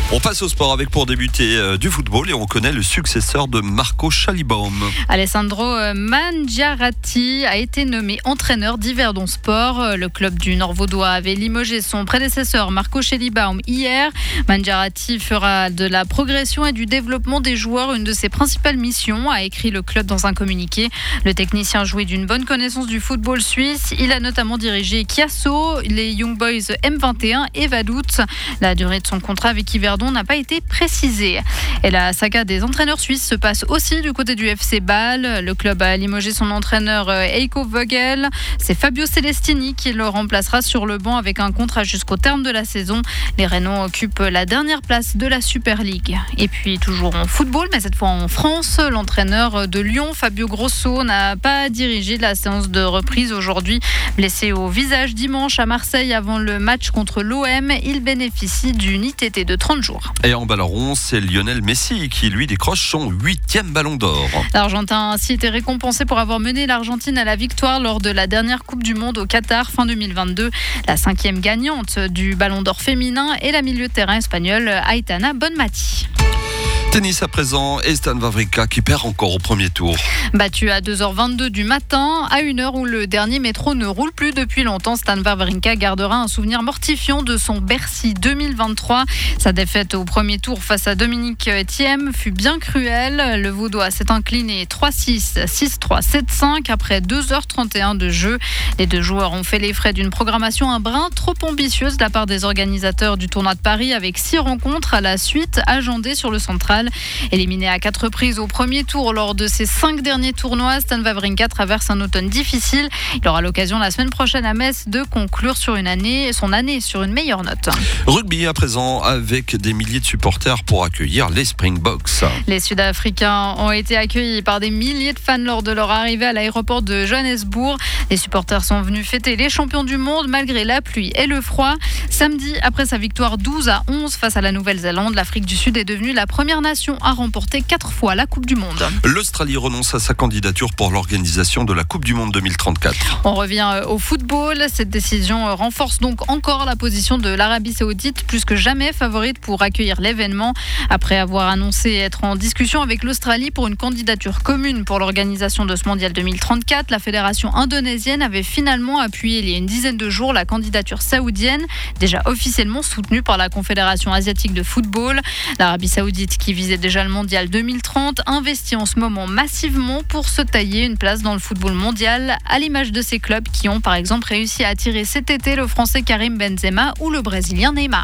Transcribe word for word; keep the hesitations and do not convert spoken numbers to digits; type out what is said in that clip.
On passe au sport avec pour débuter euh, du football et on connaît le successeur de Marco Schallibaum. Alessandro Mangiaratti a été nommé entraîneur d'Yverdon Sport. Le club du Nord-Vaudois avait limogé son prédécesseur Marco Schallibaum hier. Mangiaratti fera de la progression et du développement des joueurs une de ses principales missions, a écrit le club dans un communiqué. Le technicien jouit d'une bonne connaissance du football suisse. Il a notamment dirigé Chiasso, les Young Boys M vingt et un et Vaduz. La durée de son contrat avec Yverdon n'a pas été précisée. Et la saga des entraîneurs suisses se passe aussi du côté du F C Bâle. Le club a limogé son entraîneur Heiko Vogel. C'est Fabio Celestini qui le remplacera sur le banc avec un contrat jusqu'au terme de la saison. Les Rhénans occupent la dernière place de la Super League. Et puis toujours en football, mais cette fois en France, l'entraîneur de Lyon, Fabio Grosso, n'a pas dirigé la séance de reprise aujourd'hui. Blessé au visage dimanche à Marseille avant le match contre l'O M, il bénéficie d'une I T T de trente jours. Et en ballon, c'est Lionel Messi qui lui décroche son huitième ballon d'or. L'Argentin a ainsi été récompensé pour avoir mené l'Argentine à la victoire lors de la dernière Coupe du Monde au Qatar fin deux mille vingt-deux. La cinquième gagnante du ballon d'or féminin est la milieu de terrain espagnole Aitana Bonmati. Tennis à présent, et Stan Wawrinka qui perd encore au premier tour. Battu à deux heures vingt-deux du matin, à une heure où le dernier métro ne roule plus depuis longtemps, Stan Wawrinka gardera un souvenir mortifiant de son Bercy deux mille vingt-trois. Sa défaite au premier tour face à Dominique Thiem fut bien cruelle. Le Vaudois s'est incliné trois six, six trois, sept cinq après deux heures trente et un de jeu. Les deux joueurs ont fait les frais d'une programmation un brin trop ambitieuse de la part des organisateurs du tournoi de Paris avec six rencontres à la suite agendées sur le central. Éliminé à quatre reprises au premier tour lors de ses cinq derniers tournois, Stan Wawrinka traverse un automne difficile. Il aura l'occasion la semaine prochaine à Metz de conclure sur une année, son année sur une meilleure note. Rugby à présent avec des milliers de supporters pour accueillir les Springboks. Les Sud-Africains ont été accueillis par des milliers de fans lors de leur arrivée à l'aéroport de Johannesburg. Les supporters sont venus fêter les champions du monde malgré la pluie et le froid. Samedi, après sa victoire douze à onze face à la Nouvelle-Zélande, l'Afrique du Sud est devenue la première nation à remporter quatre fois la Coupe du Monde. L'Australie renonce à sa candidature pour l'organisation de la Coupe du Monde deux mille trente-quatre. On revient au football. Cette décision renforce donc encore la position de l'Arabie Saoudite, plus que jamais favorite pour accueillir l'événement. Après avoir annoncé être en discussion avec l'Australie pour une candidature commune pour l'organisation de ce mondial deux mille trente-quatre, la fédération indonésienne avait finalement appuyé il y a une dizaine de jours la candidature saoudienne, déjà officiellement soutenue par la Confédération asiatique de football. L'Arabie Saoudite, qui visait déjà le mondial deux mille trente, investit en ce moment massivement pour se tailler une place dans le football mondial, à l'image de ces clubs qui ont par exemple réussi à attirer cet été le Français Karim Benzema ou le Brésilien Neymar.